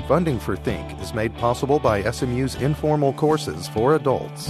Funding for Think is made possible by SMU's informal courses for adults.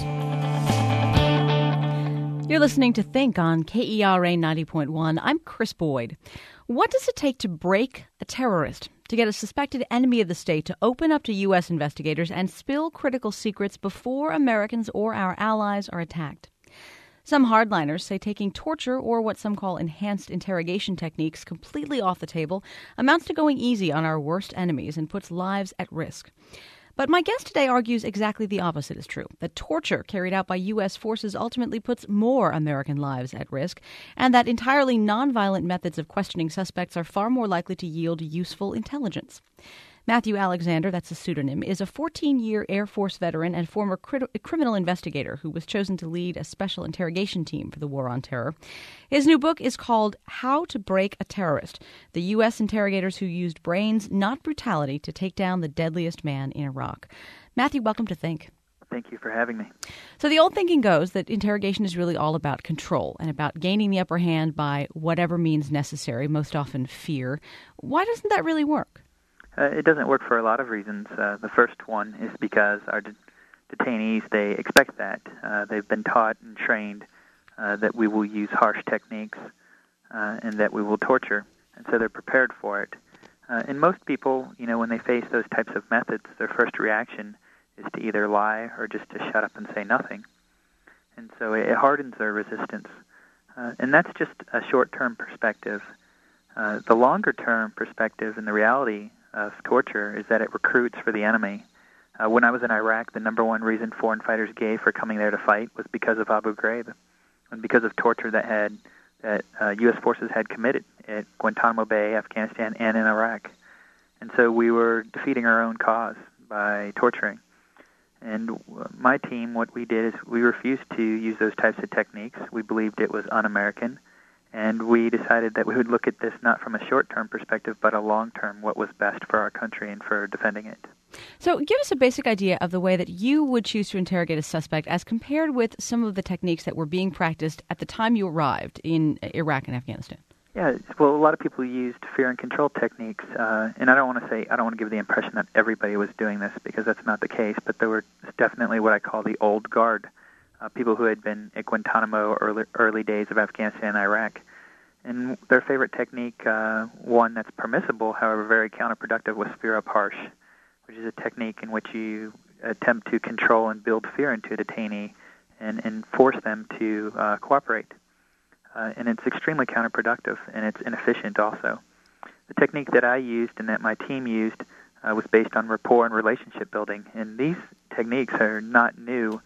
You're listening to Think on KERA 90.1. I'm Chris Boyd. What does it take to break a terrorist, to get a suspected enemy of the state to open up to U.S. investigators and spill critical secrets before Americans or our allies are attacked? Some hardliners say taking torture, or what some call enhanced interrogation techniques, completely off the table amounts to going easy on our worst enemies and puts lives at risk. But my guest today argues exactly the opposite is true, that torture carried out by U.S. forces ultimately puts more American lives at risk, and that entirely nonviolent methods of questioning suspects are far more likely to yield useful intelligence. Matthew Alexander, that's a pseudonym, is a 14-year Air Force veteran and former criminal investigator who was chosen to lead a special interrogation team for the War on Terror. His new book is called How to Break a Terrorist, the U.S. interrogators who used brains, not brutality, to take down the deadliest man in Iraq. Matthew, welcome to Think. Thank you for having me. So the old thinking goes that interrogation is really all about control and about gaining the upper hand by whatever means necessary, most often fear. Why doesn't that really work? It doesn't work for a lot of reasons. The first one is because our detainees, they expect that. They've been taught and trained that we will use harsh techniques and that we will torture, and so they're prepared for it. And most people, when they face those types of methods, their first reaction is to either lie or just to shut up and say nothing. And so it hardens their resistance. And that's just a short-term perspective. The longer-term perspective and the reality of torture is that it recruits for the enemy. When I was in Iraq, the number one reason foreign fighters gave for coming there to fight was because of Abu Ghraib and because of torture that U.S. forces had committed at Guantanamo Bay, Afghanistan, and in Iraq. And so we were defeating our own cause by torturing. And my team, what we did is we refused to use those types of techniques. We believed it was un-American. And we decided that we would look at this not from a short-term perspective, but a long-term, what was best for our country and for defending it. So give us a basic idea of the way that you would choose to interrogate a suspect as compared with some of the techniques that were being practiced at the time you arrived in Iraq and Afghanistan. Yeah, well, a lot of people used fear and control techniques, and I don't want to give the impression that everybody was doing this, because that's not the case, but there were definitely what I call the old guard, people who had been at Guantanamo early days of Afghanistan and Iraq. And their favorite technique, one that's permissible, however very counterproductive, was fear up harsh, which is a technique in which you attempt to control and build fear into a detainee and force them to cooperate. And it's extremely counterproductive, and it's inefficient also. The technique that I used and that my team used was based on rapport and relationship building. And these techniques are not new.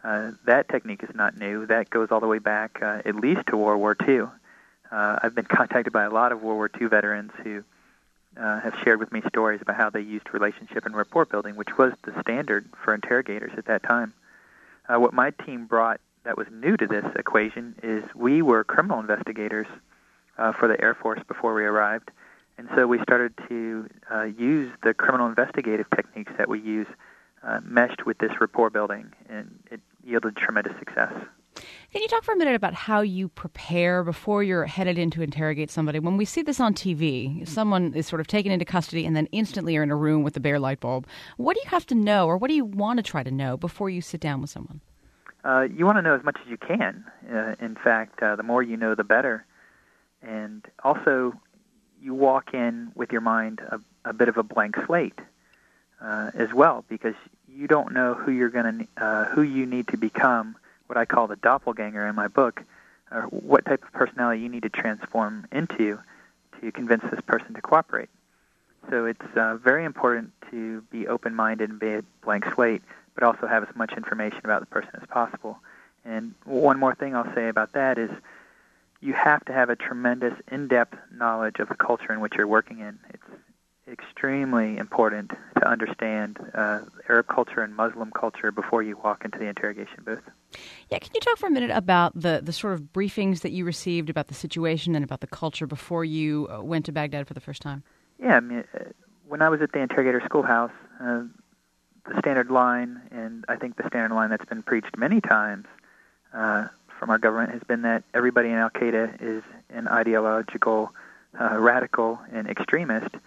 That technique is not new. That goes all the way back at least to World War II. I've been contacted by a lot of World War II veterans who have shared with me stories about how they used relationship and rapport building, which was the standard for interrogators at that time. What my team brought that was new to this equation is we were criminal investigators for the Air Force before we arrived, and so we started to use the criminal investigative techniques that we use meshed with this rapport building, and it yielded tremendous success. Can you talk for a minute about how you prepare before you're headed in to interrogate somebody? When we see this on TV, someone is sort of taken into custody and then instantly are in a room with a bare light bulb. What do you have to know, or what do you want to try to know before you sit down with someone? You want to know as much as you can. In fact, the more you know, the better. And also, you walk in with your mind a bit of a blank slate as well, because you don't know who you need to become. What I call the doppelganger in my book, or what type of personality you need to transform into to convince this person to cooperate. So it's very important to be open-minded and be a blank slate, but also have as much information about the person as possible. And one more thing I'll say about that is you have to have a tremendous in-depth knowledge of the culture in which you're working in. It's extremely important to understand Arab culture and Muslim culture before you walk into the interrogation booth. Yeah, can you talk for a minute about the sort of briefings that you received about the situation and about the culture before you went to Baghdad for the first time? Yeah, I mean, when I was at the interrogator schoolhouse, the standard line, and I think the standard line that's been preached many times from our government, has been that everybody in Al-Qaeda is an ideological radical and extremist.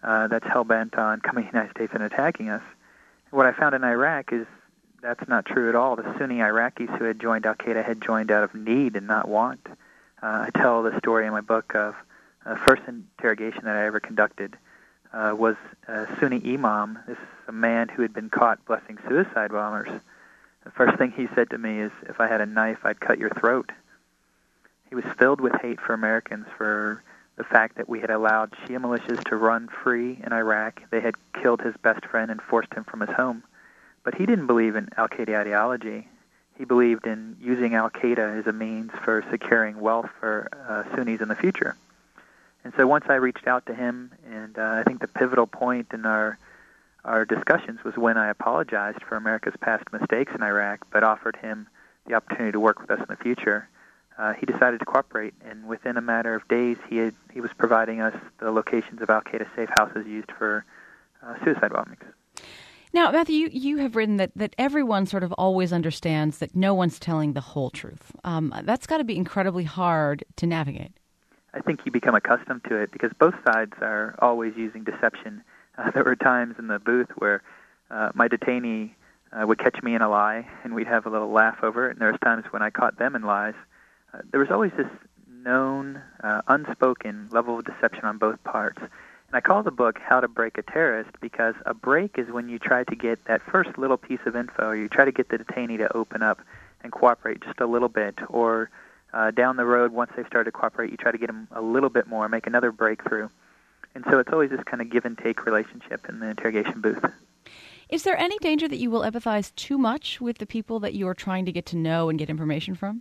that's hell-bent on coming to the United States and attacking us. What I found in Iraq is that's not true at all. The Sunni Iraqis who had joined al-Qaeda had joined out of need and not want. I tell the story in my book of the first interrogation that I ever conducted was a Sunni imam. This is a man who had been caught blessing suicide bombers. The first thing he said to me is, if I had a knife, I'd cut your throat. He was filled with hate for Americans for the fact that we had allowed Shia militias to run free in Iraq. They had killed his best friend and forced him from his home. But he didn't believe in al-Qaeda ideology. He believed in using al-Qaeda as a means for securing wealth for Sunnis in the future. And so once I reached out to him, and I think the pivotal point in our discussions was when I apologized for America's past mistakes in Iraq, but offered him the opportunity to work with us in the future. He decided to cooperate, and within a matter of days, he was providing us the locations of al-Qaeda safe houses used for suicide bombings. Now, Matthew, you have written that everyone sort of always understands that no one's telling the whole truth. That's got to be incredibly hard to navigate. I think you become accustomed to it because both sides are always using deception. There were times in the booth where my detainee would catch me in a lie, and we'd have a little laugh over it, and there was times when I caught them in lies. There was always this known, unspoken level of deception on both parts. And I call the book How to Break a Terrorist because a break is when you try to get that first little piece of info, or you try to get the detainee to open up and cooperate just a little bit, or down the road, once they've started to cooperate, you try to get them a little bit more, make another breakthrough. And so it's always this kind of give-and-take relationship in the interrogation booth. Is there any danger that you will empathize too much with the people that you are trying to get to know and get information from?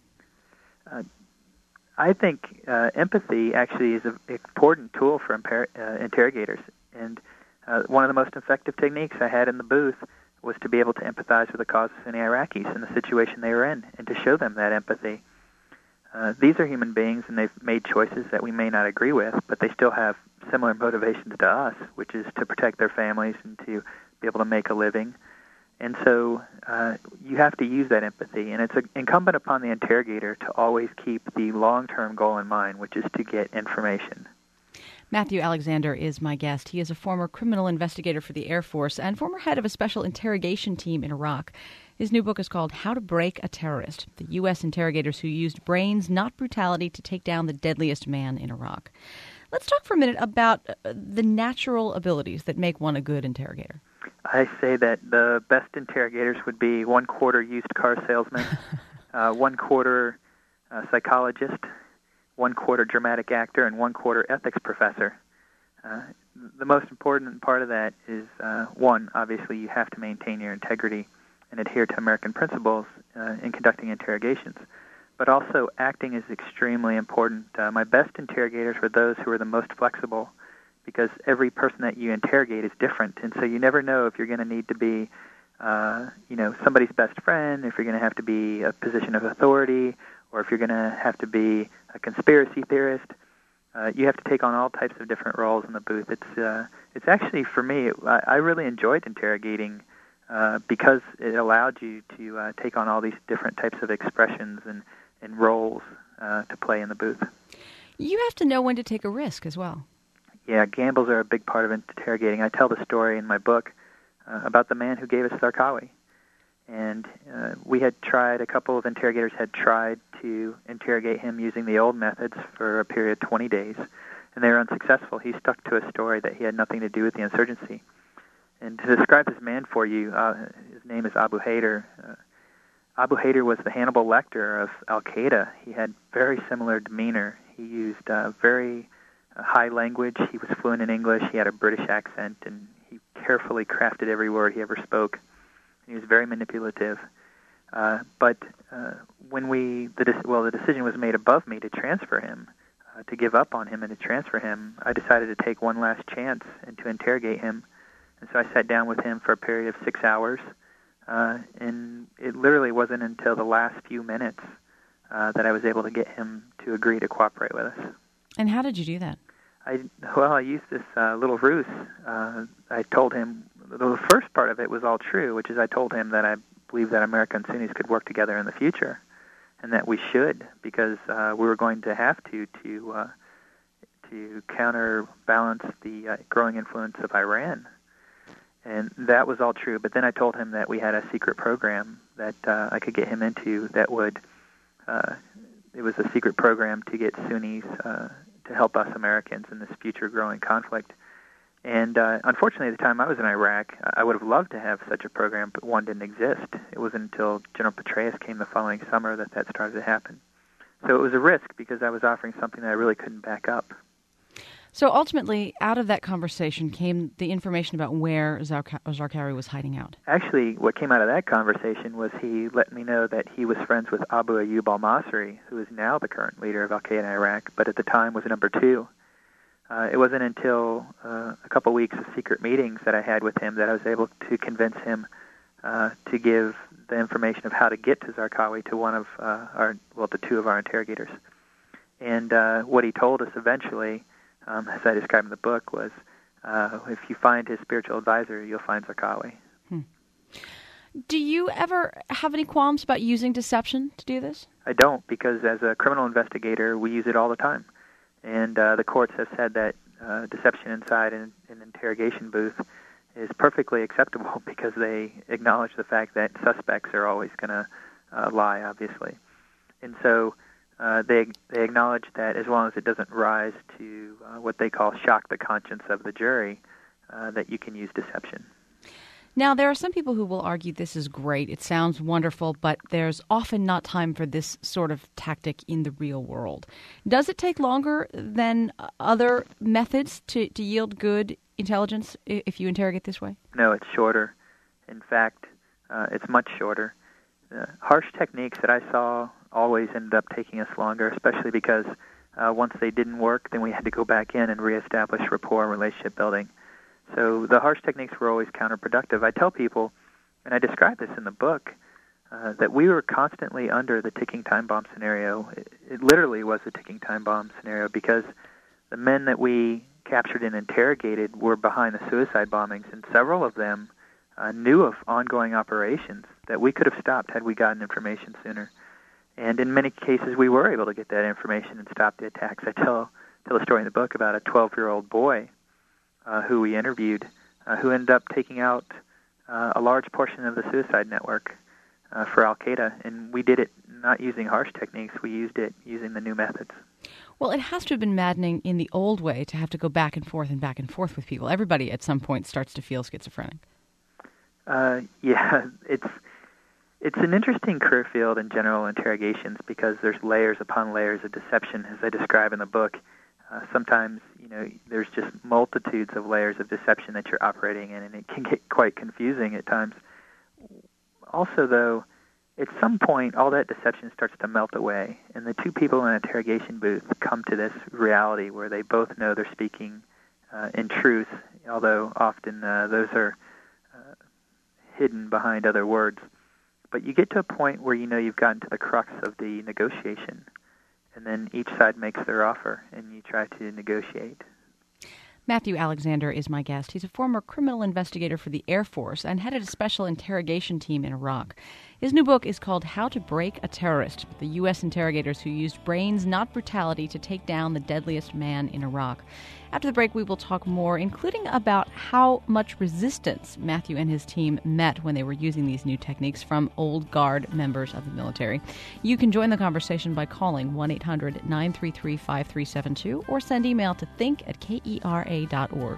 I think empathy actually is an important tool for interrogators. And one of the most effective techniques I had in the booth was to be able to empathize with the cause of Sunni Iraqis and the situation they were in, and to show them that empathy. These are human beings, and they've made choices that we may not agree with, but they still have similar motivations to us, which is to protect their families and to be able to make a living. And so you have to use that empathy, and it's incumbent upon the interrogator to always keep the long-term goal in mind, which is to get information. Matthew Alexander is my guest. He is a former criminal investigator for the Air Force and former head of a special interrogation team in Iraq. His new book is called How to Break a Terrorist, the U.S. interrogators who used brains, not brutality, to take down the deadliest man in Iraq. Let's talk for a minute about the natural abilities that make one a good interrogator. I say that the best interrogators would be 1/4 used car salesman, 1/4 psychologist, 1/4 dramatic actor, and 1/4 ethics professor. The most important part of that is, one, obviously you have to maintain your integrity and adhere to American principles in conducting interrogations. But also acting is extremely important. My best interrogators were those who are the most flexible, because every person that you interrogate is different, and so you never know if you're going to need to be, somebody's best friend, if you're going to have to be a position of authority, or if you're going to have to be a conspiracy theorist. You have to take on all types of different roles in the booth. It's actually, for me, I really enjoyed interrogating because it allowed you to take on all these different types of expressions and roles to play in the booth. You have to know when to take a risk as well. Yeah, gambles are a big part of interrogating. I tell the story in my book about the man who gave us Zarqawi. And a couple of interrogators had tried to interrogate him using the old methods for a period of 20 days, and they were unsuccessful. He stuck to a story that he had nothing to do with the insurgency. And to describe this man for you, his name is Abu Haider. Abu Haider was the Hannibal Lecter of al-Qaeda. He had very similar demeanor. He used very high language. He was fluent in English. He had a British accent, and he carefully crafted every word he ever spoke. He was very manipulative. But when the decision was made above me to transfer him, to give up on him and to transfer him, I decided to take one last chance and to interrogate him. And so I sat down with him for a period of 6 hours, and it literally wasn't until the last few minutes that I was able to get him to agree to cooperate with us. And how did you do that? I used this little ruse. I told him, the first part of it was all true, which is I told him that I believe that America and Sunnis could work together in the future, and that we should, because we were going to have to to counterbalance the growing influence of Iran. And that was all true. But then I told him that we had a secret program that I could get him into that would, it was a secret program to get Sunnis to help us Americans in this future growing conflict. And unfortunately, at the time I was in Iraq, I would have loved to have such a program, but one didn't exist. It wasn't until General Petraeus came the following summer that started to happen. So it was a risk because I was offering something that I really couldn't back up. So ultimately, out of that conversation came the information about where Zarqawi was hiding out. Actually, what came out of that conversation was he let me know that he was friends with Abu Ayyub al-Masri, who is now the current leader of al-Qaeda in Iraq, but at the time was number 2. It wasn't until a couple weeks of secret meetings that I had with him that I was able to convince him to give the information of how to get to Zarqawi to one of the 2 of our interrogators. And what he told us eventually, as I described in the book, was if you find his spiritual advisor, you'll find Zarqawi. Do you ever have any qualms about using deception to do this? I don't, because as a criminal investigator, we use it all the time. And the courts have said that deception inside an interrogation booth is perfectly acceptable because they acknowledge the fact that suspects are always going to lie, obviously. And so they acknowledge that as long as it doesn't rise to what they call shock the conscience of the jury, that you can use deception. Now, there are some people who will argue this is great. It sounds wonderful, but there's often not time for this sort of tactic in the real world. Does it take longer than other methods to yield good intelligence if you interrogate this way? No, it's shorter. In fact, it's much shorter. Harsh techniques that I saw always ended up taking us longer, especially because once they didn't work, then we had to go back in and reestablish rapport and relationship building. So the harsh techniques were always counterproductive. I tell people, and I describe this in the book, that we were constantly under the ticking time bomb scenario. It literally was a ticking time bomb scenario because the men that we captured and interrogated were behind the suicide bombings, and several of them knew of ongoing operations that we could have stopped had we gotten information sooner. And in many cases, we were able to get that information and stop the attacks. I tell a story in the book about a 12-year-old boy who we interviewed, who ended up taking out a large portion of the suicide network for al-Qaeda. And we did it not using harsh techniques. We used it using the new methods. Well, it has to have been maddening in the old way to have to go back and forth with people. Everybody at some point starts to feel schizophrenic. Yeah, it's an interesting career field in general interrogations because there's layers upon layers of deception, as I describe in the book. Sometimes, there's just multitudes of layers of deception that you're operating in, and it can get quite confusing at times. Also, though, at some point, all that deception starts to melt away, and the 2 people in an interrogation booth come to this reality where they both know they're speaking in truth, although often those are hidden behind other words. But you get to a point where you've gotten to the crux of the negotiation, and then each side makes their offer, and you try to negotiate. Matthew Alexander is my guest. He's a former criminal investigator for the Air Force and headed a special interrogation team in Iraq. His new book is called How to Break a Terrorist, the U.S. interrogators who used brains, not brutality, to take down the deadliest man in Iraq. After the break, we will talk more, including about how much resistance Matthew and his team met when they were using these new techniques from old guard members of the military. You can join the conversation by calling 1-800-933-5372 or send email to think@kera.org.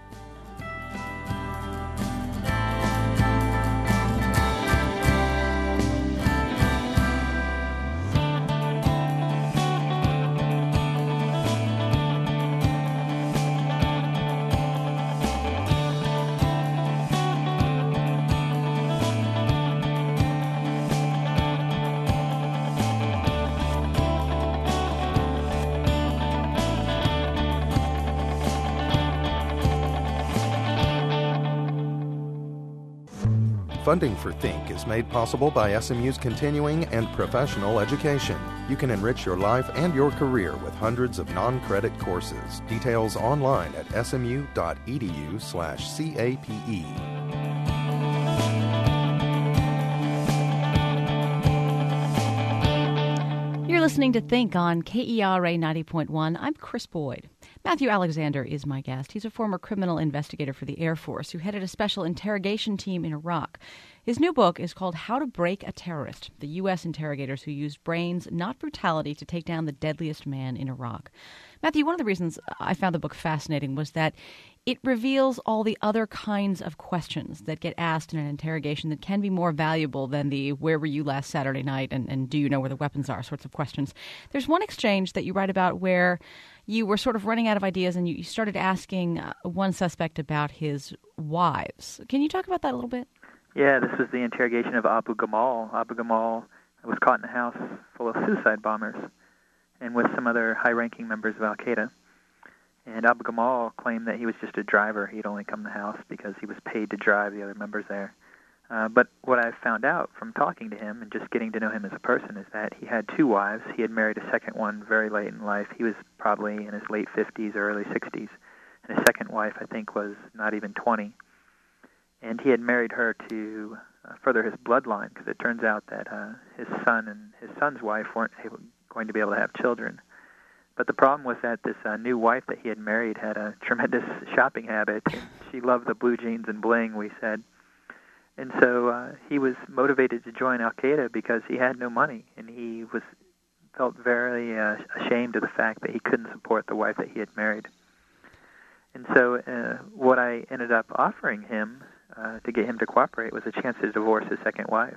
Funding for Think is made possible by SMU's continuing and professional education. You can enrich your life and your career with hundreds of non-credit courses. Details online at smu.edu/CAPE. You're listening to Think on KERA 90.1. I'm Chris Boyd. Matthew Alexander is my guest. He's a former criminal investigator for the Air Force who headed a special interrogation team in Iraq. His new book is called How to Break a Terrorist, the U.S. interrogators who used brains, not brutality, to take down the deadliest man in Iraq. Matthew, one of the reasons I found the book fascinating was that it reveals all the other kinds of questions that get asked in an interrogation that can be more valuable than the where were you last Saturday night and do you know where the weapons are sorts of questions. There's one exchange that you write about where you were sort of running out of ideas and you started asking one suspect about his wives. Can you talk about that a little bit? Yeah, this was the interrogation of Abu Gamal. Abu Gamal was caught in a house full of suicide bombers and with some other high-ranking members of Al-Qaeda. And Abu Gamal claimed that he was just a driver. He'd only come to the house because he was paid to drive the other members there. But what I found out from talking to him and just getting to know him as a person is that he had two wives. He had married a second one very late in life. He was probably in his late 50s or early 60s. And his second wife, I think, was not even 20. And he had married her to further his bloodline because it turns out that his son and his son's wife weren't going to be able to have children. But the problem was that this new wife that he had married had a tremendous shopping habit. She loved the blue jeans and bling, we said. And so he was motivated to join Al-Qaeda because he had no money, and he felt very ashamed of the fact that he couldn't support the wife that he had married. And so what I ended up offering him to get him to cooperate was a chance to divorce his second wife.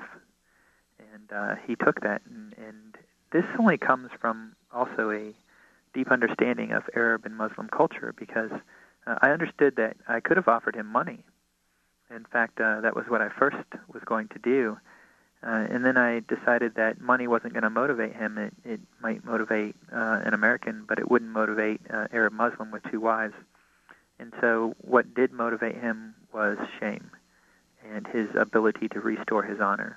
And he took that. And this only comes from also a deep understanding of Arab and Muslim culture because I understood that I could have offered him money. In fact, that was what I first was going to do. And then I decided that money wasn't going to motivate him. It might motivate an American, but it wouldn't motivate Arab Muslim with two wives. And so what did motivate him was shame and his ability to restore his honor.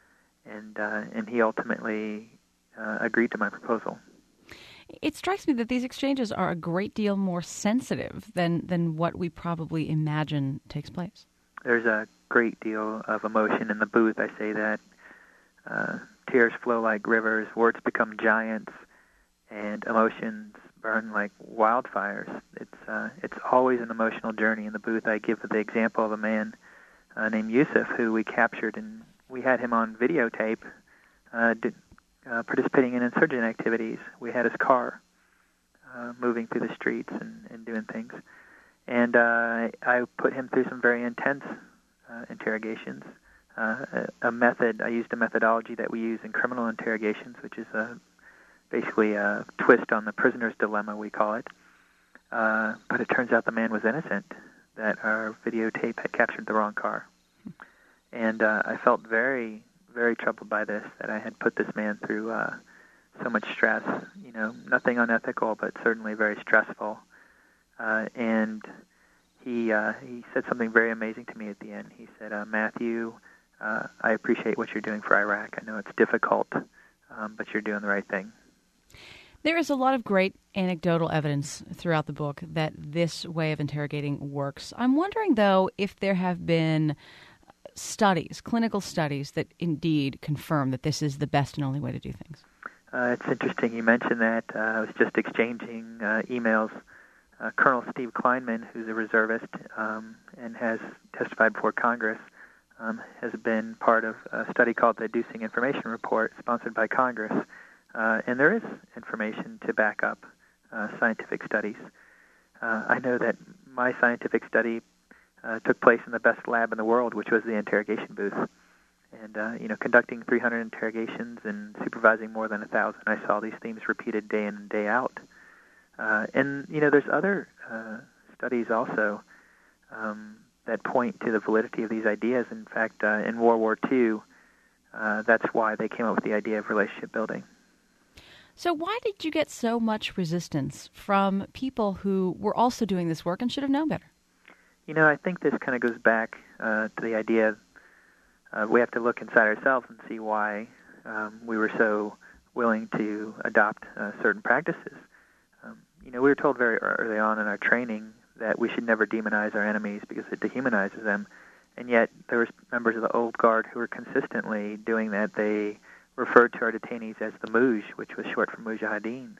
And he ultimately agreed to my proposal. It strikes me that these exchanges are a great deal more sensitive than what we probably imagine takes place. There's a great deal of emotion in the booth. I say that. Tears flow like rivers, words become giants, and emotions burn like wildfires. It's always an emotional journey in the booth. I give the example of a man named Yusuf who we captured, and we had him on videotape participating in insurgent activities. We had his car moving through the streets and doing things. And I put him through some very intense interrogations. I used a methodology that we use in criminal interrogations, which is basically a twist on the prisoner's dilemma, we call it. But it turns out the man was innocent, that our videotape had captured the wrong car. And I felt very, very troubled by this, that I had put this man through so much stress, nothing unethical, but certainly very stressful. And he said something very amazing to me at the end. He said, Matthew, I appreciate what you're doing for Iraq. I know it's difficult, but you're doing the right thing. There is a lot of great anecdotal evidence throughout the book that this way of interrogating works. I'm wondering, though, if there have been studies, clinical studies, that indeed confirm that this is the best and only way to do things. It's interesting you mentioned that. I was just exchanging emails. Colonel Steve Kleinman, who's a reservist and has testified before Congress, has been part of a study called the Deucing Information Report, sponsored by Congress. And there is information to back up scientific studies. I know that my scientific study took place in the best lab in the world, which was the interrogation booth. And, conducting 300 interrogations and supervising more than 1,000, I saw these themes repeated day in and day out. And there's other studies also that point to the validity of these ideas. In fact, in World War II, that's why they came up with the idea of relationship building. So why did you get so much resistance from people who were also doing this work and should have known better? I think this kind of goes back to the idea we have to look inside ourselves and see why we were so willing to adopt certain practices. We were told very early on in our training that we should never demonize our enemies because it dehumanizes them. And yet there were members of the old guard who were consistently doing that. They referred to our detainees as the Muj, which was short for Mujahideen.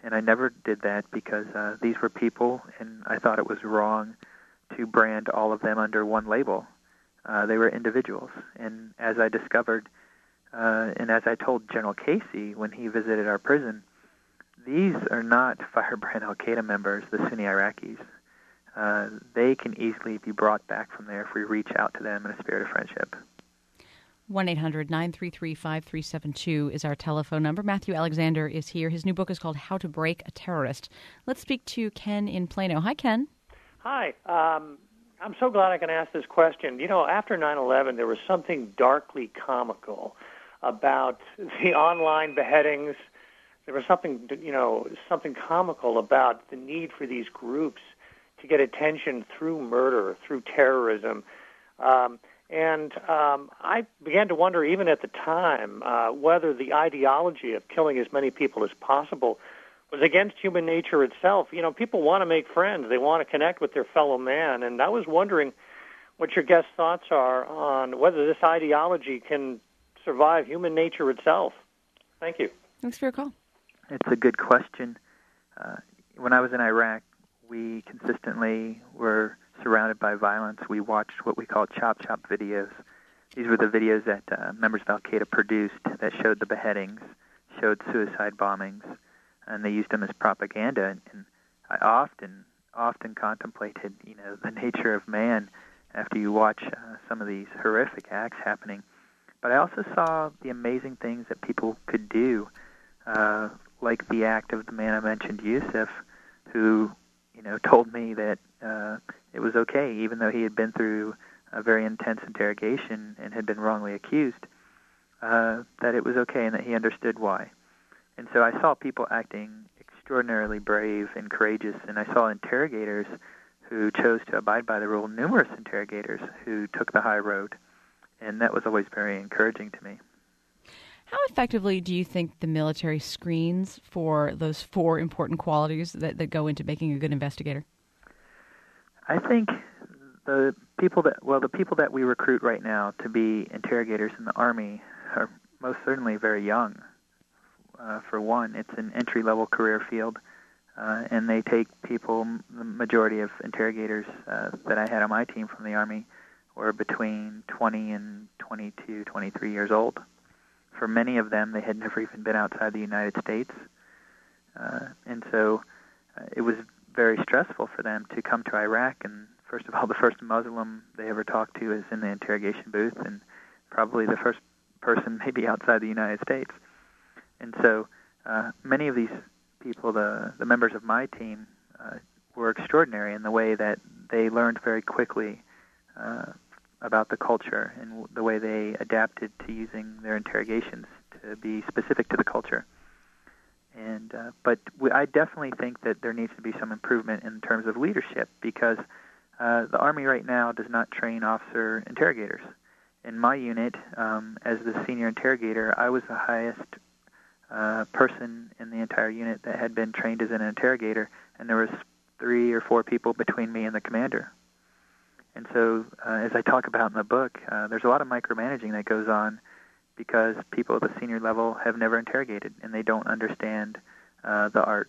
And I never did that because these were people, and I thought it was wrong to brand all of them under one label. They were individuals. And as I discovered, and as I told General Casey when he visited our prison, these are not firebrand al-Qaeda members, the Sunni Iraqis. They can easily be brought back from there if we reach out to them in a spirit of friendship. 1-800-933-5372 is our telephone number. Matthew Alexander is here. His new book is called How to Break a Terrorist. Let's speak to Ken in Plano. Hi, Ken. Hi. I'm so glad I can ask this question. You know, after 9/11, there was something darkly comical about the online beheadings. There was something comical about the need for these groups to get attention through murder, through terrorism. And I began to wonder, even at the time, whether the ideology of killing as many people as possible was against human nature itself. You know, people want to make friends. They want to connect with their fellow man. And I was wondering what your guest thoughts are on whether this ideology can survive human nature itself. Thank you. Thanks for your call. It's a good question. When I was in Iraq, we consistently were surrounded by violence. We watched what we call chop videos. These were the videos that members of al-Qaeda produced that showed the beheadings, showed suicide bombings, and they used them as propaganda. And I often contemplated, the nature of man after you watch some of these horrific acts happening. But I also saw the amazing things that people could do, like the act of the man I mentioned, Yusuf, who told me that it was okay, even though he had been through a very intense interrogation and had been wrongly accused, that it was okay and that he understood why. And so I saw people acting extraordinarily brave and courageous, and I saw interrogators who chose to abide by the rule, numerous interrogators who took the high road, and that was always very encouraging to me. How effectively do you think the military screens for those 4 important qualities that go into making a good investigator? I think the people that we recruit right now to be interrogators in the Army are most certainly very young. For one, it's an entry-level career field, and they take people, the majority of interrogators that I had on my team from the Army were between 20 and 22, 23 years old. For many of them, they had never even been outside the United States. And so it was very stressful for them to come to Iraq. And first of all, the first Muslim they ever talked to is in the interrogation booth, and probably the first person maybe outside the United States. And so many of these people, the members of my team, were extraordinary in the way that they learned very quickly about the culture and the way they adapted to using their interrogations to be specific to the culture. And but I definitely think that there needs to be some improvement in terms of leadership, because the Army right now does not train officer interrogators. In my unit, as the senior interrogator, I was the highest person in the entire unit that had been trained as an interrogator, and there was 3 or 4 people between me and the commander. And so, as I talk about in the book, there's a lot of micromanaging that goes on because people at the senior level have never interrogated, and they don't understand the art.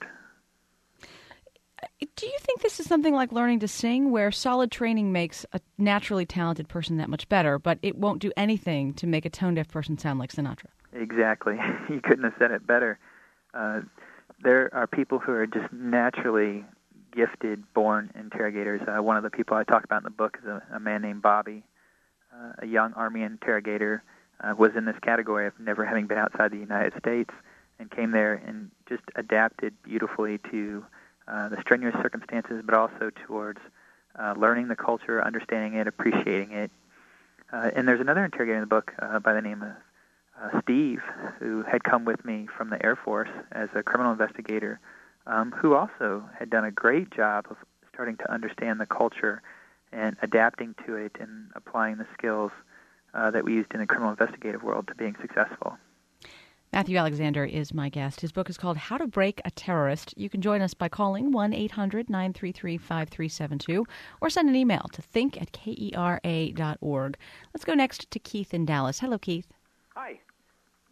Do you think this is something like learning to sing, where solid training makes a naturally talented person that much better, but it won't do anything to make a tone-deaf person sound like Sinatra? Exactly. You couldn't have said it better. There are people who are just naturally gifted, born interrogators. One of the people I talk about in the book is a man named Bobby, a young Army interrogator, was in this category of never having been outside the United States, and came there and just adapted beautifully to the strenuous circumstances, but also towards learning the culture, understanding it, appreciating it. And there's another interrogator in the book by the name of Steve, who had come with me from the Air Force as a criminal investigator, who also had done a great job of starting to understand the culture and adapting to it and applying the skills that we used in the criminal investigative world to being successful. Matthew Alexander is my guest. His book is called How to Break a Terrorist. You can join us by calling 1-800-933-5372 or send an email to think@kera.org. Let's go next to Keith in Dallas. Hello, Keith. Hi.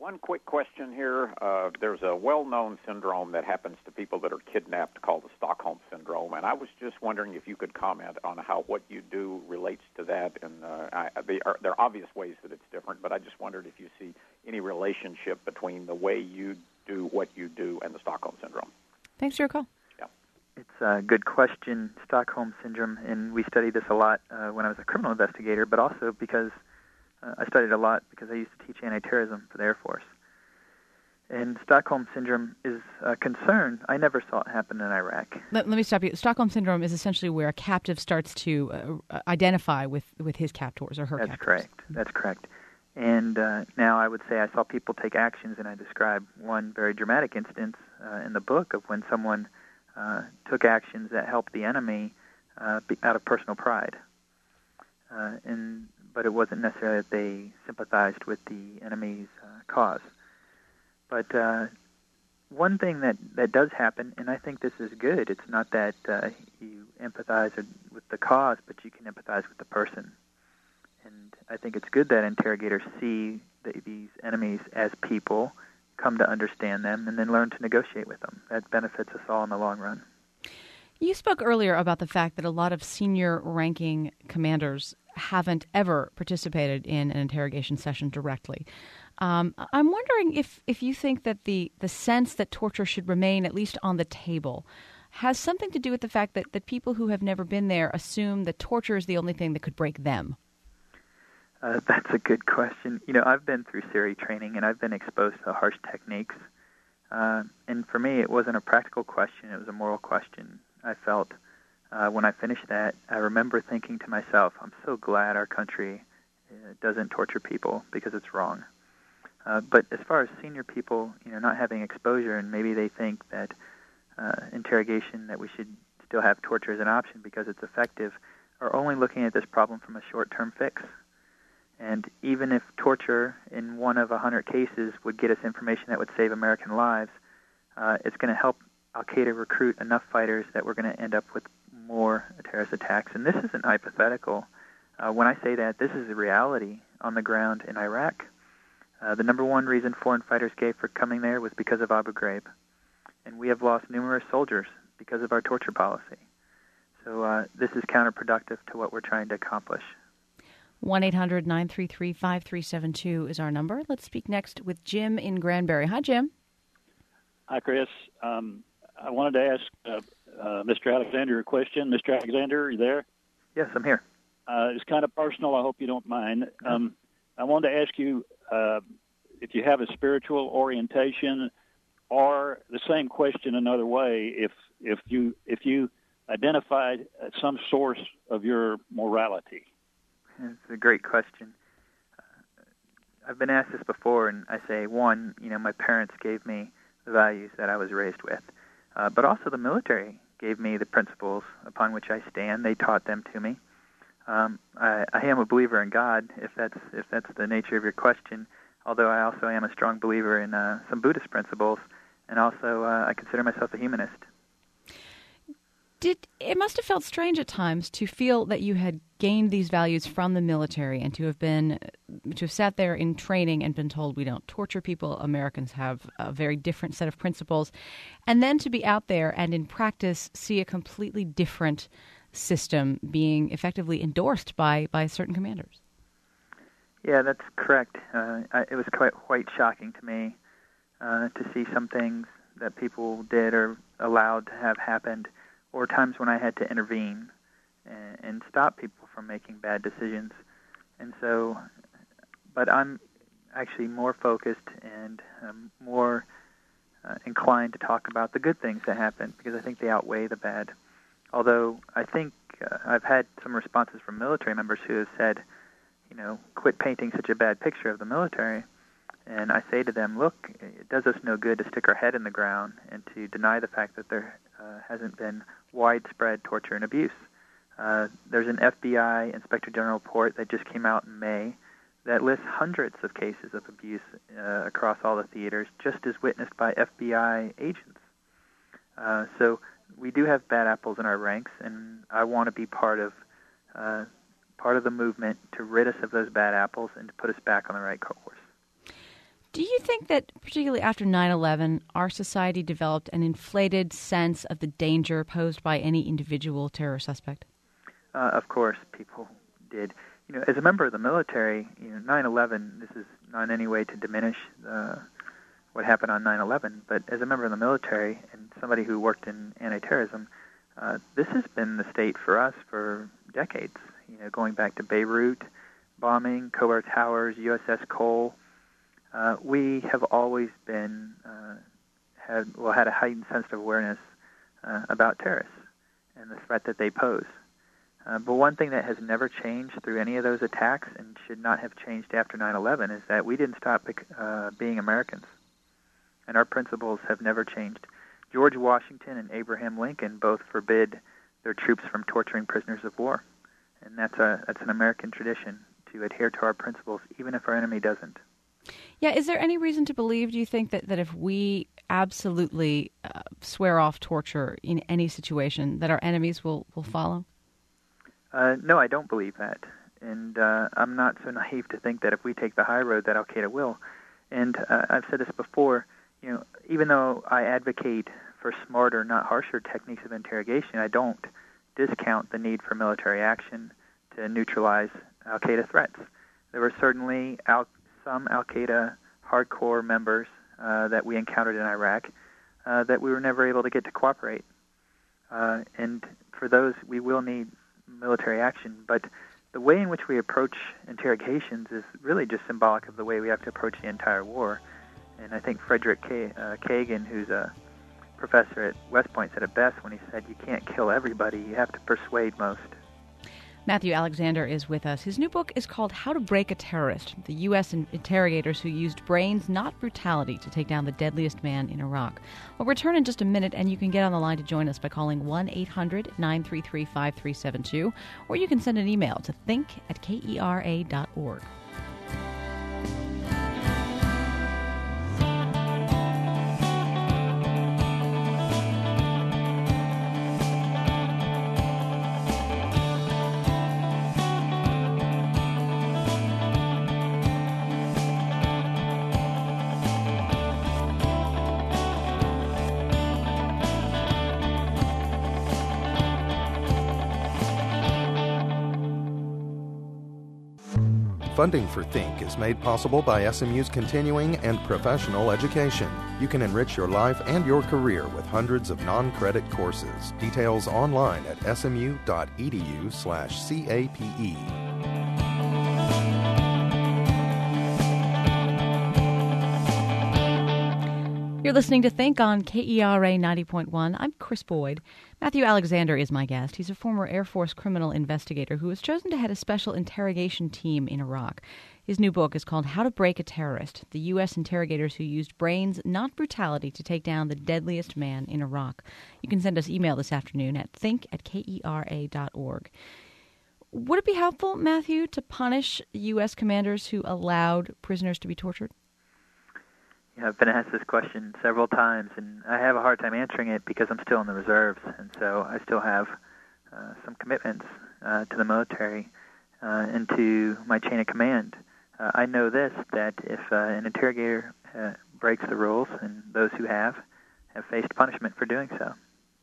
One quick question here. There's a well-known syndrome that happens to people that are kidnapped called the Stockholm Syndrome, and I was just wondering if you could comment on how what you do relates to that. And there are obvious ways that it's different, but I just wondered if you see any relationship between the way you do what you do and the Stockholm Syndrome. Thanks for your call. Yeah. It's a good question, Stockholm Syndrome, and we studied this a lot when I was a criminal investigator, but also because I studied a lot because I used to teach anti-terrorism for the Air Force. And Stockholm Syndrome is a concern. I never saw it happen in Iraq. Let me stop you. Stockholm Syndrome is essentially where a captive starts to identify with his captors or her captors. That's correct. And now I would say I saw people take actions, and I describe one very dramatic instance in the book of when someone took actions that helped the enemy out of personal pride. But it wasn't necessarily that they sympathized with the enemy's cause. But one thing that does happen, and I think this is good, it's not that you empathize with the cause, but you can empathize with the person. And I think it's good that interrogators see these enemies as people, come to understand them, and then learn to negotiate with them. That benefits us all in the long run. You spoke earlier about the fact that a lot of senior-ranking commanders haven't ever participated in an interrogation session directly. I'm wondering if you think that the sense that torture should remain at least on the table has something to do with the fact that people who have never been there assume that torture is the only thing that could break them. That's a good question. You know, I've been through SERI training, and I've been exposed to harsh techniques. And for me, it wasn't a practical question. It was a moral question. I felt when I finished that, I remember thinking to myself, I'm so glad our country doesn't torture people because it's wrong. But as far as senior people, not having exposure, and maybe they think that interrogation, that we should still have torture as an option because it's effective, are only looking at this problem from a short-term fix. And even if torture in one of 100 cases would get us information that would save American lives, it's going to help Al-Qaeda recruit enough fighters that we're going to end up with more terrorist attacks. And this isn't hypothetical. When I say that, this is the reality on the ground in Iraq. The number one reason foreign fighters gave for coming there was because of Abu Ghraib. And we have lost numerous soldiers because of our torture policy. So this is counterproductive to what we're trying to accomplish. 1-800-933-5372 is our number. Let's speak next with Jim in Granbury. Hi, Jim. Hi, Chris. I wanted to ask Mr. Alexander a question. Mr. Alexander, are you there? Yes, I'm here. It's kind of personal. I hope you don't mind. I wanted to ask you if you have a spiritual orientation, or the same question another way, if you identified some source of your morality. It's a great question. I've been asked this before, and I say, one, my parents gave me the values that I was raised with, but also the military gave me the principles upon which I stand. They taught them to me. I am a believer in God, if that's the nature of your question, although I also am a strong believer in some Buddhist principles, and also I consider myself a humanist. It must have felt strange at times to feel that you had gained these values from the military and to have sat there in training and been told we don't torture people, Americans have a very different set of principles, and then to be out there and in practice see a completely different system being effectively endorsed by certain commanders. Yeah, that's correct. It was quite shocking to me to see some things that people did or allowed to have happened, or times when I had to intervene and stop people from making bad decisions. And so, but I'm actually more focused and more inclined to talk about the good things that happened because I think they outweigh the bad. Although I think I've had some responses from military members who have said, quit painting such a bad picture of the military. And I say to them, look, it does us no good to stick our head in the ground and to deny the fact that there hasn't been widespread torture and abuse. There's an FBI Inspector General report that just came out in May that lists hundreds of cases of abuse across all the theaters, just as witnessed by FBI agents. So we do have bad apples in our ranks, and I want to be part of the movement to rid us of those bad apples and to put us back on the right course. Do you think that, particularly after 9/11, our society developed an inflated sense of the danger posed by any individual terror suspect? Of course, people did. As a member of the military, 9/11, this is not in any way to diminish what happened on 9/11, but as a member of the military and somebody who worked in anti-terrorism, this has been the state for us for decades, going back to Beirut bombing, Khobar Towers, USS Cole. We have always been had a heightened sense of awareness about terrorists and the threat that they pose. But one thing that has never changed through any of those attacks and should not have changed after 9/11 is that we didn't stop being Americans. And our principles have never changed. George Washington and Abraham Lincoln both forbid their troops from torturing prisoners of war. And that's an American tradition, to adhere to our principles, even if our enemy doesn't. Yeah, is there any reason to believe, do you think, that if we absolutely swear off torture in any situation, that our enemies will follow? No, I don't believe that. And I'm not so naive to think that if we take the high road that Al-Qaeda will. And I've said this before, even though I advocate for smarter, not harsher techniques of interrogation, I don't discount the need for military action to neutralize Al-Qaeda threats. There were certainly some Al-Qaeda hardcore members that we encountered in Iraq that we were never able to get to cooperate. And for those, we will need military action. But the way in which we approach interrogations is really just symbolic of the way we have to approach the entire war. And I think Frederick Kagan, who's a professor at West Point, said it best when he said, "You can't kill everybody, you have to persuade most." Matthew Alexander is with us. His new book is called How to Break a Terrorist, the U.S. interrogators who used brains, not brutality, to take down the deadliest man in Iraq. We'll return in just a minute, and you can get on the line to join us by calling 1-800-933-5372, or you can send an email to think@kera.org. Funding for Think is made possible by SMU's continuing and professional education. You can enrich your life and your career with hundreds of non-credit courses. Details online at smu.edu/CAPE. You're listening to Think on KERA 90.1. I'm Chris Boyd. Matthew Alexander is my guest. He's a former Air Force criminal investigator who was chosen to head a special interrogation team in Iraq. His new book is called How to Break a Terrorist, the U.S. interrogators who used brains, not brutality, to take down the deadliest man in Iraq. You can send us email this afternoon at think@kera.org. Would it be helpful, Matthew, to punish U.S. commanders who allowed prisoners to be tortured? Yeah, I've been asked this question several times, and I have a hard time answering it because I'm still in the reserves, and so I still have some commitments to the military and to my chain of command. I know this, that if an interrogator breaks the rules, and those who have faced punishment for doing so.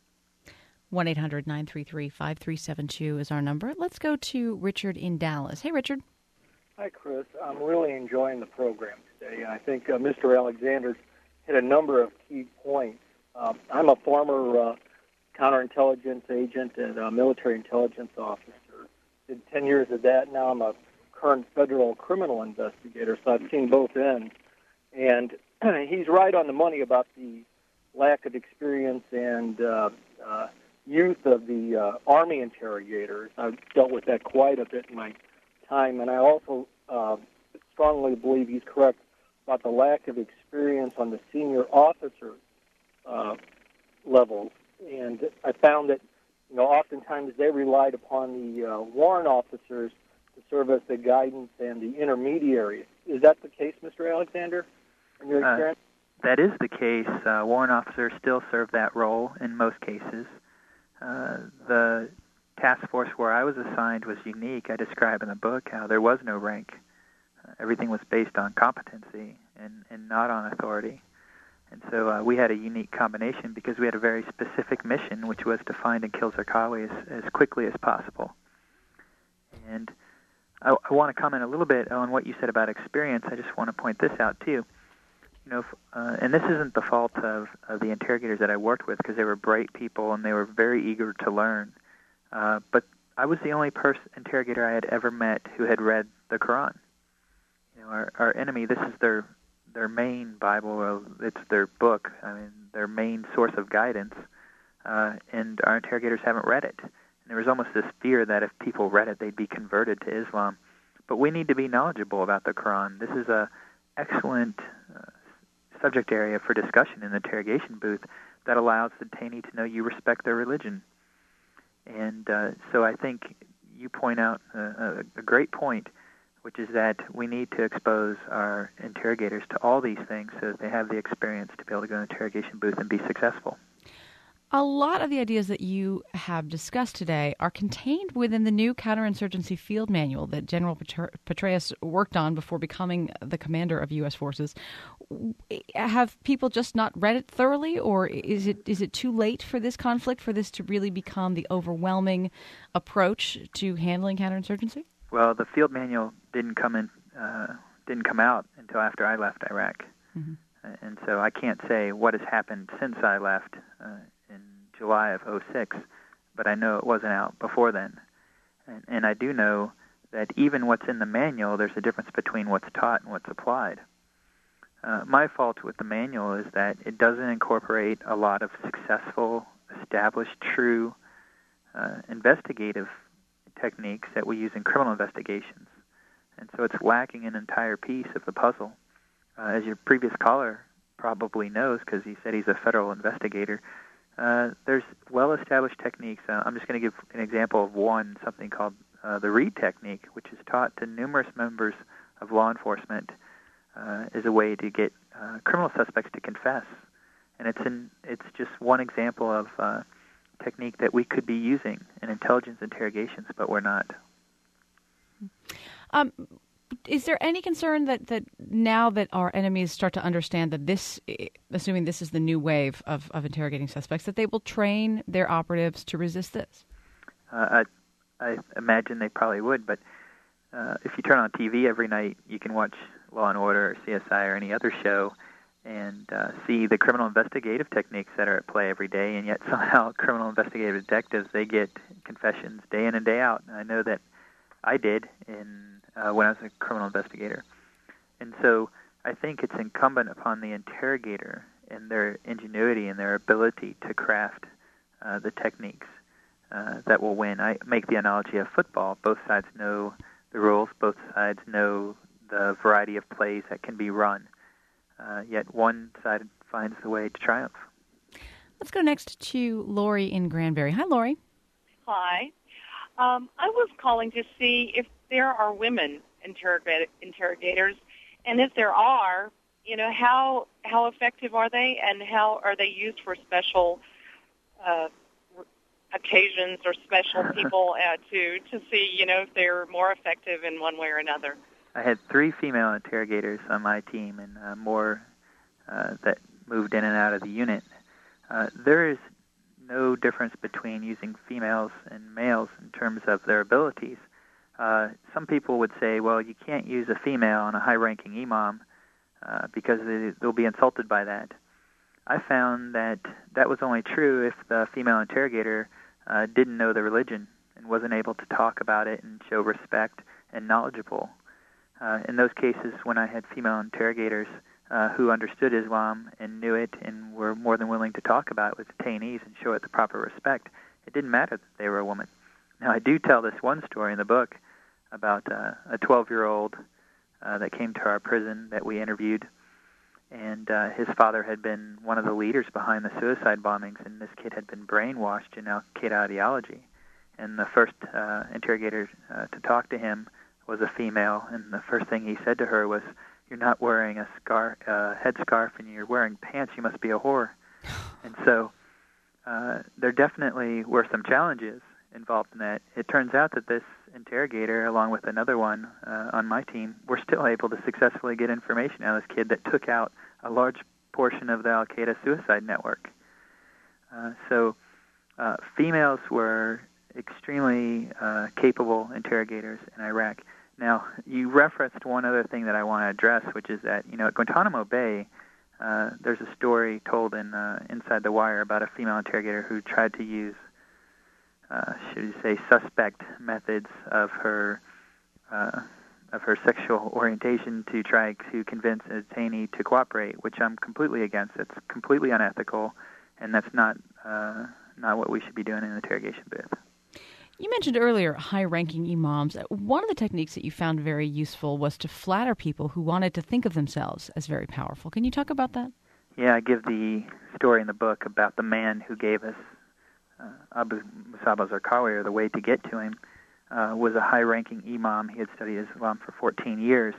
1-800-933-5372 is our number. Let's go to Richard in Dallas. Hey, Richard. Hi, Chris. I'm really enjoying the program today. I think Mr. Alexander hit a number of key points. I'm a former counterintelligence agent and a military intelligence officer. Did 10 years of that. Now I'm a current federal criminal investigator, so I've seen both ends. And he's right on the money about the lack of experience and youth of the Army interrogators. I've dealt with that quite a bit in my time, and I also strongly believe he's correct about the lack of experience on the senior officer levels. And I found that, oftentimes they relied upon the warrant officers to serve as the guidance and the intermediaries. Is that the case, Mr. Alexander, in your experience? That is the case. Warrant officers still serve that role in most cases. The task force where I was assigned was unique. I describe in the book how there was no rank. everything was based on competency and not on authority. And so we had a unique combination because we had a very specific mission, which was to find and kill Zarqawi as quickly as possible. And I want to comment a little bit on what you said about experience. I just want to point this out, too. And this isn't the fault of the interrogators that I worked with, because they were bright people and they were very eager to learn. But I was the only interrogator I had ever met who had read the Quran. Our enemy, this is their main Bible. It's their book. I mean, their main source of guidance. And our interrogators haven't read it. And there was almost this fear that if people read it, they'd be converted to Islam. But we need to be knowledgeable about the Quran. This is an excellent subject area for discussion in the interrogation booth that allows the detainee to know you respect their religion. And so I think you point out a great point, which is that we need to expose our interrogators to all these things so that they have the experience to be able to go in the interrogation booth and be successful. A lot of the ideas that you have discussed today are contained within the new counterinsurgency field manual that General Petraeus worked on before becoming the commander of U.S. forces. Have people just not read it thoroughly, or is it too late for this conflict, for this to really become the overwhelming approach to handling counterinsurgency? Well, the field manual didn't come out until after I left Iraq. Mm-hmm. And so I can't say what has happened since I left in July of 2006, but I know it wasn't out before then. And I do know that even what's in the manual, there's a difference between what's taught and what's applied. My fault with the manual is that it doesn't incorporate a lot of successful, established, true investigative techniques that we use in criminal investigations. And so it's lacking an entire piece of the puzzle. As your previous caller probably knows, because he said he's a federal investigator, there's well-established techniques. I'm just going to give an example of one, something called the Reed technique, which is taught to numerous members of law enforcement as a way to get criminal suspects to confess. And it's just one example of technique that we could be using in intelligence interrogations, but we're not. Is there any concern that now that our enemies start to understand that this, assuming this is the new wave of interrogating suspects, that they will train their operatives to resist this? I imagine they probably would, but if you turn on TV every night, you can watch Law & Order or CSI or any other show and see the criminal investigative techniques that are at play every day, and yet somehow criminal investigative detectives, they get confessions day in and day out. And I know that I did when I was a criminal investigator. And so I think it's incumbent upon the interrogator and their ingenuity and their ability to craft the techniques that will win. I make the analogy of football. Both sides know the rules. Both sides know the variety of plays that can be run. Yet one side finds the way to triumph. Let's go next to Lori in Granbury. Hi, Lori. Hi. I was calling to see if there are women interrogators, and if there are, how effective are they, and how are they used for special occasions or special people to see, if they're more effective in one way or another? I had 3 female interrogators on my team, and more that moved in and out of the unit. There is no difference between using females and males in terms of their abilities. Some people would say, well, you can't use a female on a high-ranking imam because they'll be insulted by that. I found that was only true if the female interrogator didn't know the religion and wasn't able to talk about it and show respect and knowledgeable. In those cases, when I had female interrogators who understood Islam and knew it and were more than willing to talk about it with detainees and show it the proper respect, it didn't matter that they were a woman. Now, I do tell this one story in the book about a 12-year-old that came to our prison that we interviewed, and his father had been one of the leaders behind the suicide bombings, and this kid had been brainwashed in al-Qaeda ideology. And the first interrogator to talk to him was a female, and the first thing he said to her was, "You're not wearing a headscarf, and you're wearing pants. You must be a whore." And so there definitely were some challenges involved in that. It turns out that this interrogator, along with another one on my team, were still able to successfully get information out of this kid that took out a large portion of the al-Qaeda suicide network. So females were extremely capable interrogators in Iraq. Now, you referenced one other thing that I want to address, which is that, at Guantanamo Bay, there's a story told in Inside the Wire about a female interrogator who tried to use, should we say, suspect methods of her sexual orientation to try to convince a detainee to cooperate, which I'm completely against. It's completely unethical, and that's not what we should be doing in an interrogation booth. You mentioned earlier high-ranking imams. One of the techniques that you found very useful was to flatter people who wanted to think of themselves as very powerful. Can you talk about that? Yeah, I give the story in the book about the man who gave us Abu Musab al-Zarqawi, or the way to get to him, was a high-ranking imam. He had studied Islam for 14 years.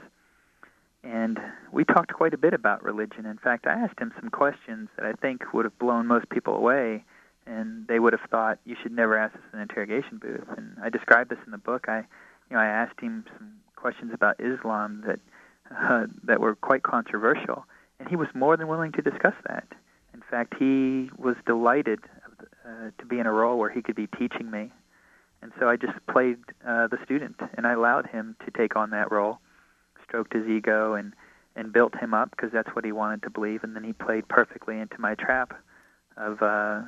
And we talked quite a bit about religion. In fact, I asked him some questions that I think would have blown most people away, and they would have thought, you should never ask this in an interrogation booth. And I described this in the book. I asked him some questions about Islam that were quite controversial, and he was more than willing to discuss that. In fact, he was delighted to be in a role where he could be teaching me. And so I just played the student, and I allowed him to take on that role, stroked his ego, and built him up, because that's what he wanted to believe. And then he played perfectly into my trap of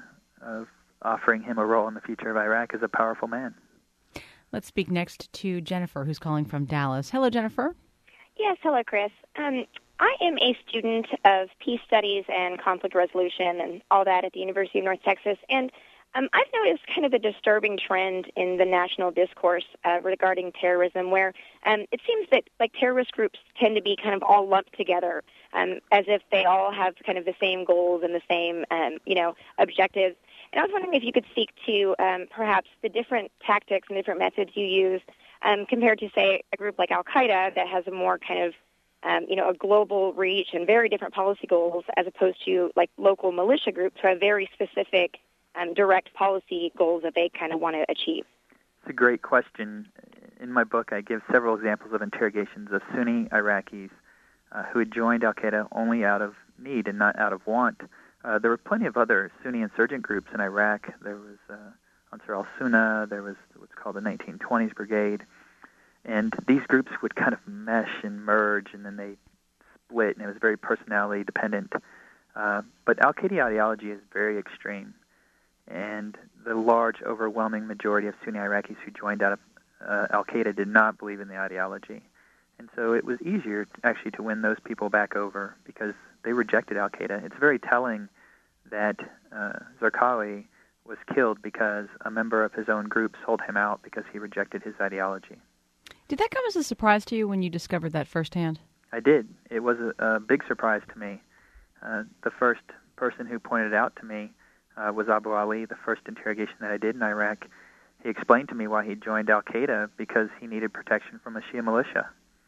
offering him a role in the future of Iraq as a powerful man. Let's speak next to Jennifer, who's calling from Dallas. Hello, Jennifer. Yes, hello, Chris. I am a student of peace studies and conflict resolution and all that at the University of North Texas, and I've noticed kind of a disturbing trend in the national discourse regarding terrorism, where it seems that terrorist groups tend to be kind of all lumped together, as if they all have kind of the same goals and the same objectives. And I was wondering if you could speak to perhaps the different tactics and different methods you use compared to, say, a group like Al-Qaeda that has a more kind of a global reach and very different policy goals, as opposed to like local militia groups who have very specific direct policy goals that they kind of want to achieve. It's a great question. In my book, I give several examples of interrogations of Sunni Iraqis who had joined al-Qaeda only out of need and not out of want. There were plenty of other Sunni insurgent groups in Iraq. There was Ansar al-Sunnah, there was what's called the 1920s Brigade, and these groups would kind of mesh and merge, and then they split, and it was very personality dependent. But al-Qaeda ideology is very extreme, and the large, overwhelming majority of Sunni Iraqis who joined out of al-Qaeda did not believe in the ideology. And so it was easier actually to win those people back over because they rejected al-Qaeda. It's very telling that Zarqawi was killed because a member of his own group sold him out because he rejected his ideology. Did that come as a surprise to you when you discovered that firsthand? I did. It was a big surprise to me. The first person who pointed it out to me was Abu Ali, the first interrogation that I did in Iraq. He explained to me why he joined al-Qaeda, because he needed protection from a Shia militia.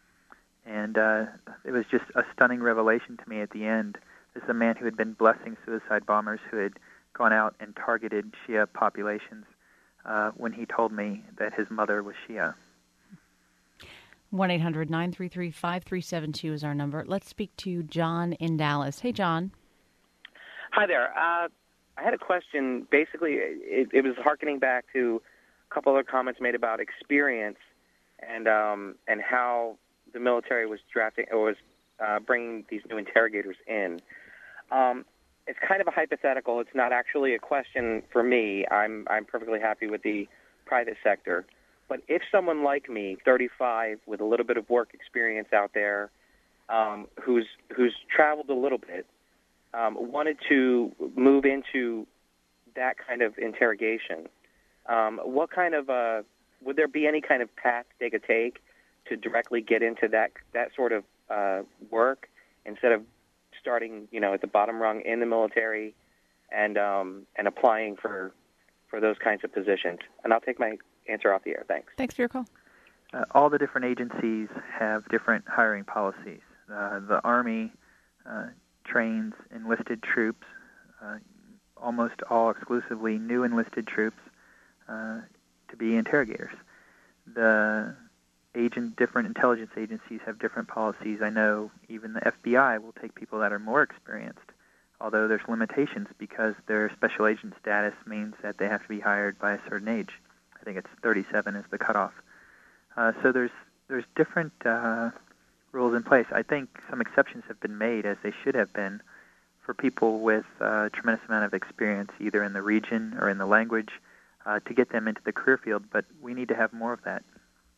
And it was just a stunning revelation to me at the end. This is a man who had been blessing suicide bombers who had gone out and targeted Shia populations when he told me that his mother was Shia. 1-800-933-5372 is our number. Let's speak to John in Dallas. Hey, John. Hi there. I had a question. Basically, it was hearkening back to a couple other comments made about experience and how the military was bringing these new interrogators in. It's kind of a hypothetical. It's not actually a question for me. I'm perfectly happy with the private sector. But if someone like me, 35, with a little bit of work experience out there, who's traveled a little bit, wanted to move into that kind of interrogation, what kind of would there be any kind of path they could take to directly get into that sort of work instead of starting, at the bottom rung in the military and applying for those kinds of positions? And I'll take my answer off the air. Thanks. Thanks for your call. All the different agencies have different hiring policies. The Army trains enlisted troops, almost all exclusively new enlisted troops, to be interrogators. different intelligence agencies have different policies. I know even the FBI will take people that are more experienced, although there's limitations because their special agent status means that they have to be hired by a certain age. I think it's 37 is the cutoff. So there's different rules in place. I think some exceptions have been made, as they should have been, for people with a tremendous amount of experience, either in the region or in the language, to get them into the career field, but we need to have more of that.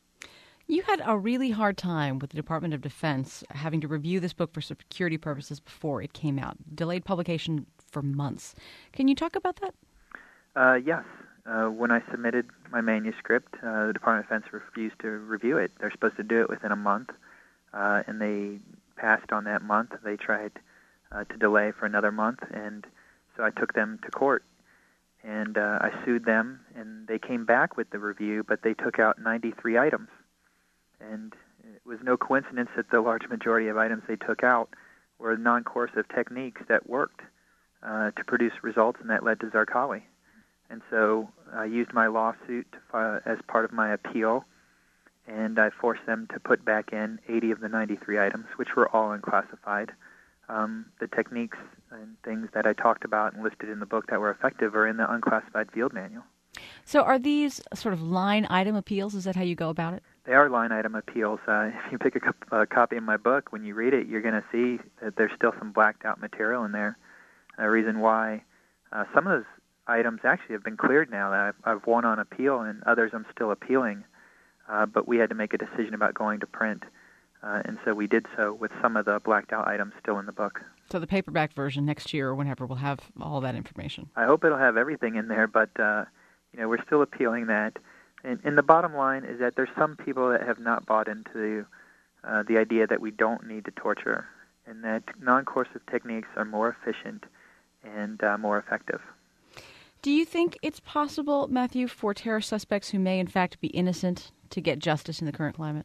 You had a really hard time with the Department of Defense having to review this book for security purposes before it came out. Delayed publication for months. Can you talk about that? Yes. When I submitted my manuscript, the Department of Defense refused to review it. They're supposed to do it within a month, and they passed on that month. They tried to delay for another month, and so I took them to court. And I sued them, and they came back with the review, but they took out 93 items. And it was no coincidence that the large majority of items they took out were non-coercive techniques that worked to produce results, and that led to Zarqawi. And so I used my lawsuit as part of my appeal, and I forced them to put back in 80 of the 93 items, which were all unclassified. The techniques and things that I talked about and listed in the book that were effective are in the unclassified field manual. So are these sort of line item appeals? Is that how you go about it? They are line item appeals. If you pick a copy of my book, when you read it, you're going to see that there's still some blacked out material in there. A reason why some of those items actually have been cleared now. That I've won on appeal, and others I'm still appealing. But we had to make a decision about going to print. And so we did so with some of the blacked out items still in the book. So the paperback version next year or whenever will have all that information. I hope it'll have everything in there, but we're still appealing that. And the bottom line is that there's some people that have not bought into the idea that we don't need to torture, and that non-coercive techniques are more efficient and more effective. Do you think it's possible, Matthew, for terror suspects who may in fact be innocent to get justice in the current climate?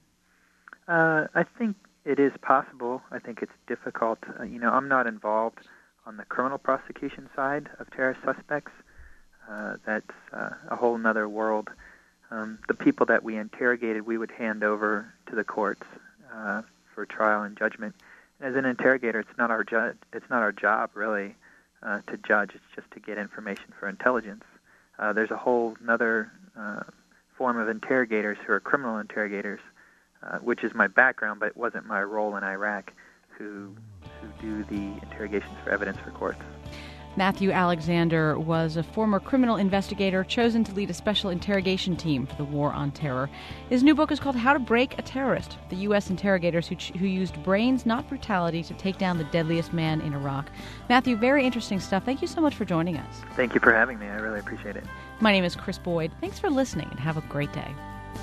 I think it is possible. I think it's difficult. I'm not involved on the criminal prosecution side of terrorist suspects. That's a whole other world. The people that we interrogated, we would hand over to the courts for trial and judgment. As an interrogator, it's not our job really to judge. It's just to get information for intelligence. There's a whole other form of interrogators who are criminal interrogators, which is my background, but it wasn't my role in Iraq, who do the interrogations for evidence for courts. Matthew Alexander was a former criminal investigator chosen to lead a special interrogation team for the War on Terror. His new book is called How to Break a Terrorist, the U.S. interrogators who used brains, not brutality, to take down the deadliest man in Iraq. Matthew, very interesting stuff. Thank you so much for joining us. Thank you for having me. I really appreciate it. My name is Chris Boyd. Thanks for listening, and have a great day.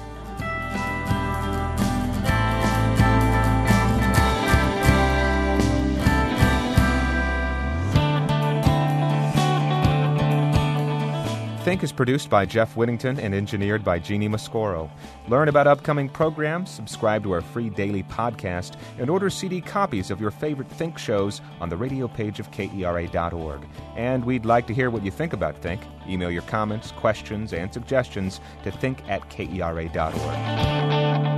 Think is produced by Jeff Whittington and engineered by Jeannie Mascoro. Learn about upcoming programs, subscribe to our free daily podcast, and order CD copies of your favorite Think shows on the radio page of KERA.org. And we'd like to hear what you think about Think. Email your comments, questions, and suggestions to think@KERA.org.